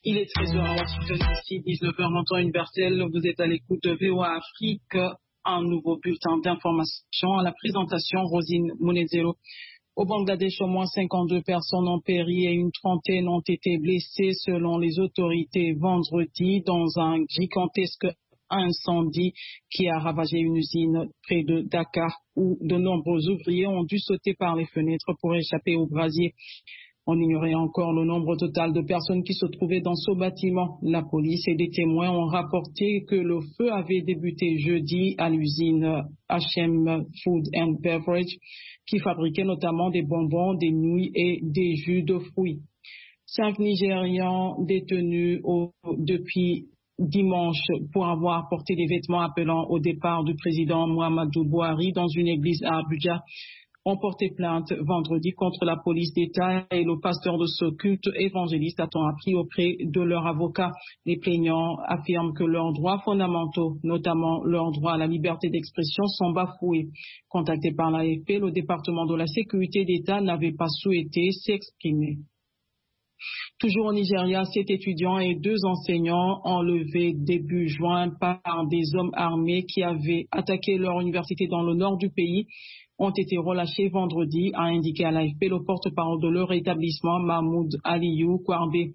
Il est 13h à Washington DC, 19h Montant Universel. Vous êtes à l'écoute de VOA Afrique. Un nouveau bulletin d'information à la présentation, Rosine Munezero. Au Bangladesh, au moins 52 personnes ont péri et une trentaine ont été blessées selon les autorités vendredi dans un gigantesque incendie qui a ravagé une usine près de Dakar où de nombreux ouvriers ont dû sauter par les fenêtres pour échapper au brasier. On ignorait encore le nombre total de personnes qui se trouvaient dans ce bâtiment. La police et des témoins ont rapporté que le feu avait débuté jeudi à l'usine H&M Food and Beverage qui fabriquait notamment des bonbons, des nouilles et des jus de fruits. 5 Nigérians détenus depuis dimanche pour avoir porté des vêtements appelant au départ du président Muhammadu Buhari dans une église à Abuja ont porté plainte vendredi contre la police d'État et le pasteur de ce culte évangéliste a-t-on appris auprès de leur avocat. Les plaignants affirment que leurs droits fondamentaux, notamment leur droit à la liberté d'expression, sont bafoués. Contacté par l'AFP, le département de la sécurité d'État n'avait pas souhaité s'exprimer. Toujours au Nigeria, 7 étudiants et 2 enseignants enlevés début juin par des hommes armés qui avaient attaqué leur université dans le nord du pays ont été relâchés vendredi, a indiqué à l'AFP le porte-parole de leur établissement, Mahmoud Aliyu Kwarbe.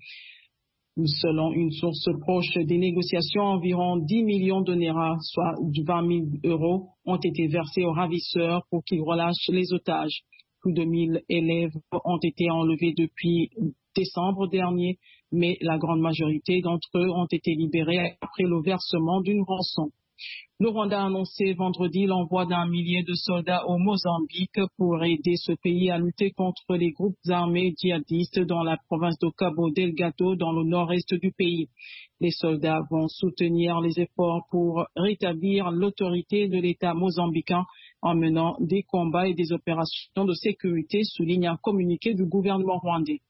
Selon une source proche des négociations, environ 10 millions de naira, soit 20 000 euros, ont été versés aux ravisseurs pour qu'ils relâchent les otages. Plus de 1000 élèves ont été enlevés depuis décembre dernier, mais la grande majorité d'entre eux ont été libérés après le versement d'une rançon. Le Rwanda a annoncé vendredi l'envoi d'1 millier de soldats au Mozambique pour aider ce pays à lutter contre les groupes armés djihadistes dans la province de Cabo Delgado, dans le nord-est du pays. Les soldats vont soutenir les efforts pour rétablir l'autorité de l'État mozambicain en menant des combats et des opérations de sécurité, souligne un communiqué du gouvernement rwandais.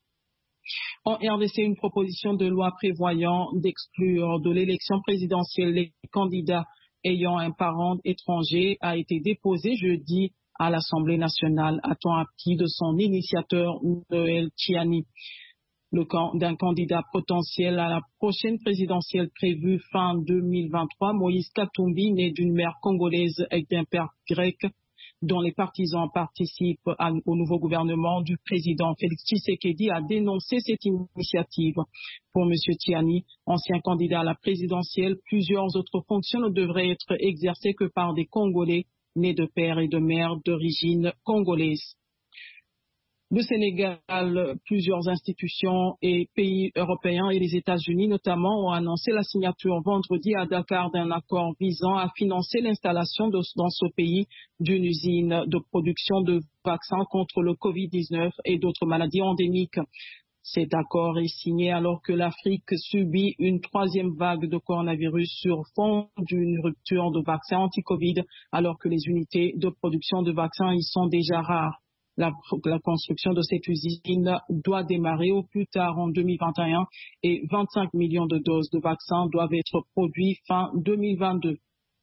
En RDC, une proposition de loi prévoyant d'exclure de l'élection présidentielle les candidats ayant un parent étranger a été déposée jeudi à l'Assemblée nationale, a-t-on appris de son initiateur Noël Tiani. Le camp d'un candidat potentiel à la prochaine présidentielle prévue fin 2023, Moïse Katumbi, né d'une mère congolaise et d'un père grec, dont les partisans participent au nouveau gouvernement du président Félix Tshisekedi, a dénoncé cette initiative. Pour M. Tiani, ancien candidat à la présidentielle, plusieurs autres fonctions ne devraient être exercées que par des Congolais nés de père et de mère d'origine congolaise. Le Sénégal, plusieurs institutions et pays européens et les États-Unis notamment ont annoncé la signature vendredi à Dakar d'un accord visant à financer l'installation dans ce pays d'une usine de production de vaccins contre le Covid-19 et d'autres maladies endémiques. Cet accord est signé alors que l'Afrique subit une 3e vague de coronavirus sur fond d'une rupture de vaccins anti-Covid alors que les unités de production de vaccins y sont déjà rares. La construction de cette usine doit démarrer au plus tard en 2021 et 25 millions de doses de vaccins doivent être produites fin 2022.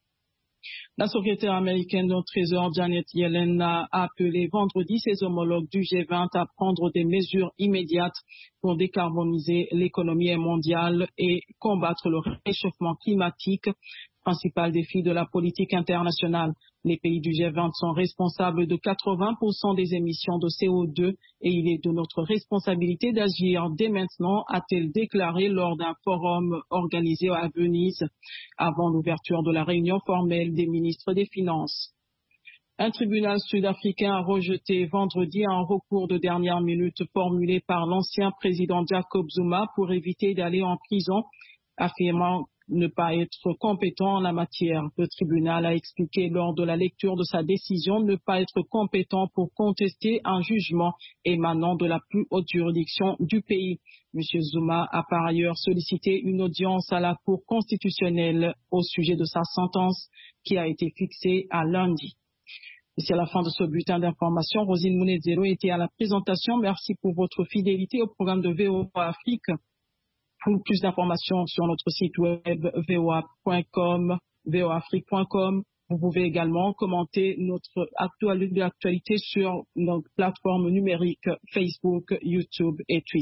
La secrétaire américaine au Trésor Janet Yellen a appelé vendredi ses homologues du G20 à prendre des mesures immédiates pour décarboniser l'économie mondiale et combattre le réchauffement climatique, principal défi de la politique internationale. Les pays du G20 sont responsables de 80% des émissions de CO2 et il est de notre responsabilité d'agir dès maintenant, a-t-elle déclaré lors d'un forum organisé à Venise avant l'ouverture de la réunion formelle des ministres des Finances. Un tribunal sud-africain a rejeté vendredi un recours de dernière minute formulé par l'ancien président Jacob Zuma pour éviter d'aller en prison, affirmant ne pas être compétent en la matière. Le tribunal a expliqué lors de la lecture de sa décision ne pas être compétent pour contester un jugement émanant de la plus haute juridiction du pays. M. Zuma a par ailleurs sollicité une audience à la Cour constitutionnelle au sujet de sa sentence qui a été fixée à lundi. Et c'est la fin de ce bulletin d'information. Rosine Munezero était à la présentation. Merci pour votre fidélité au programme de VOA Afrique. Pour plus d'informations sur notre site web voa.com, voaafrique.com. Vous pouvez également commenter notre actualité sur notre plateforme numérique Facebook, YouTube et Twitter.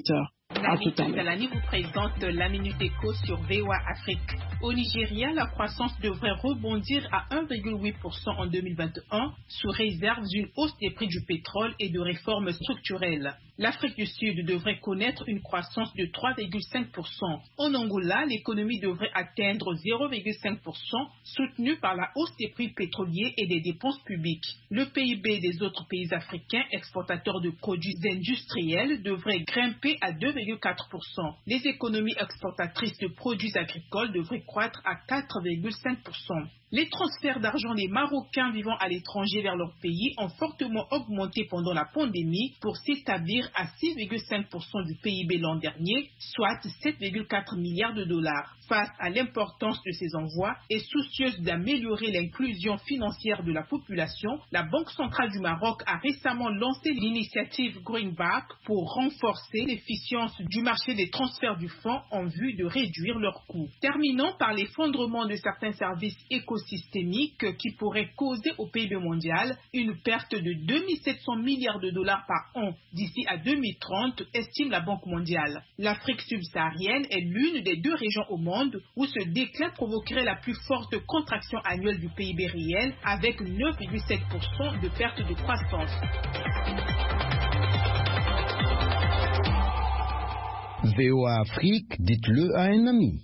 David Salani vous présente la Minute Éco sur VOA Afrique. Au Nigeria, la croissance devrait rebondir à 1,8% en 2021 sous réserve d'une hausse des prix du pétrole et de réformes structurelles. L'Afrique du Sud devrait connaître une croissance de 3,5%. En Angola, l'économie devrait atteindre 0,5%, soutenue par la hausse des prix pétroliers et des dépenses publiques. Le PIB des autres pays africains exportateurs de produits industriels devrait grimper à 2,4%. Les économies exportatrices de produits agricoles devraient croître à 4,5%. Les transferts d'argent des Marocains vivant à l'étranger vers leur pays ont fortement augmenté pendant la pandémie pour s'établir à 6,5% du PIB l'an dernier, soit 7,4 milliards de dollars. Face à l'importance de ces envois et soucieuse d'améliorer l'inclusion financière de la population, la Banque centrale du Maroc a récemment lancé l'initiative Greenback pour renforcer l'efficience du marché des transferts du fonds en vue de réduire leurs coûts. Terminons par l'effondrement de certains services écosystémiques qui pourraient causer au PIB mondial une perte de 2700 milliards de dollars par an d'ici à 2030, estime la Banque mondiale. L'Afrique subsaharienne est l'une des 2 régions au monde où ce déclin provoquerait la plus forte contraction annuelle du PIB réel avec 9,7% de perte de croissance. VOA Afrique, dites-le à un ami.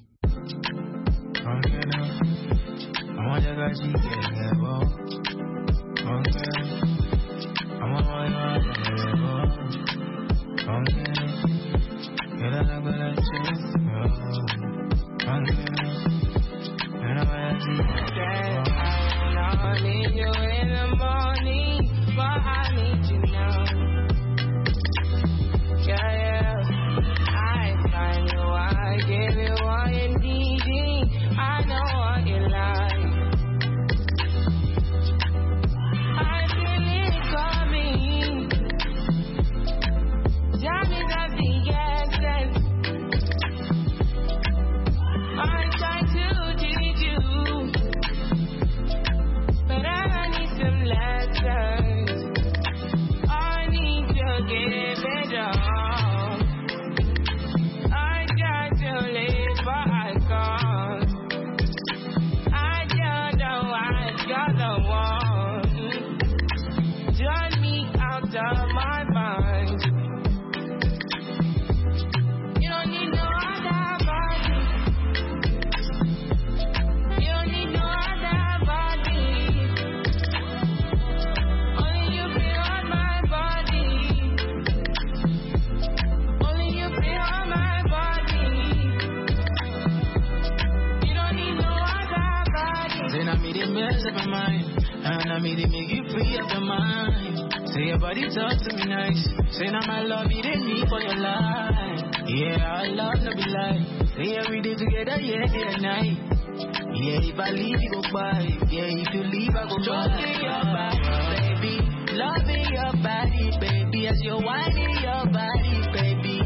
Say now my love, it ain't me for your life. Yeah, our love no be lie. Say every day together, yeah, day and night. Yeah, if I leave, you go by. Yeah, if you leave, I go by. Loving your body, baby. Loving your body, baby. As you're whining your body, baby.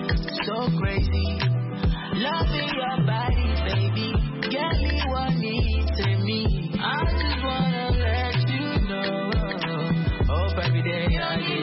So crazy. Loving your body, baby. Get me what needs to me. I just wanna let you know. Hope every day I get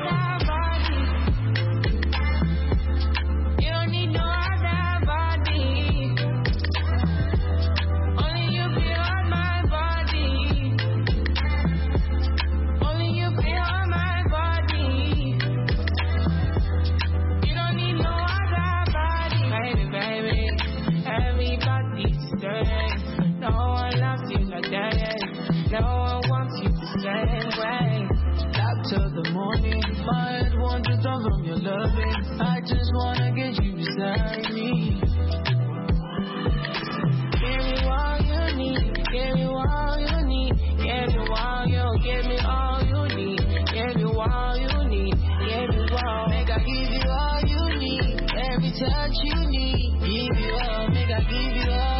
from your loving. I just wanna get you beside me. Give me all you need. Give me all you need. Give me all you. Give me all you need. Give me all you need. Give me all. Make I give you all you need. Every touch you need. Give you all. Make I give you all.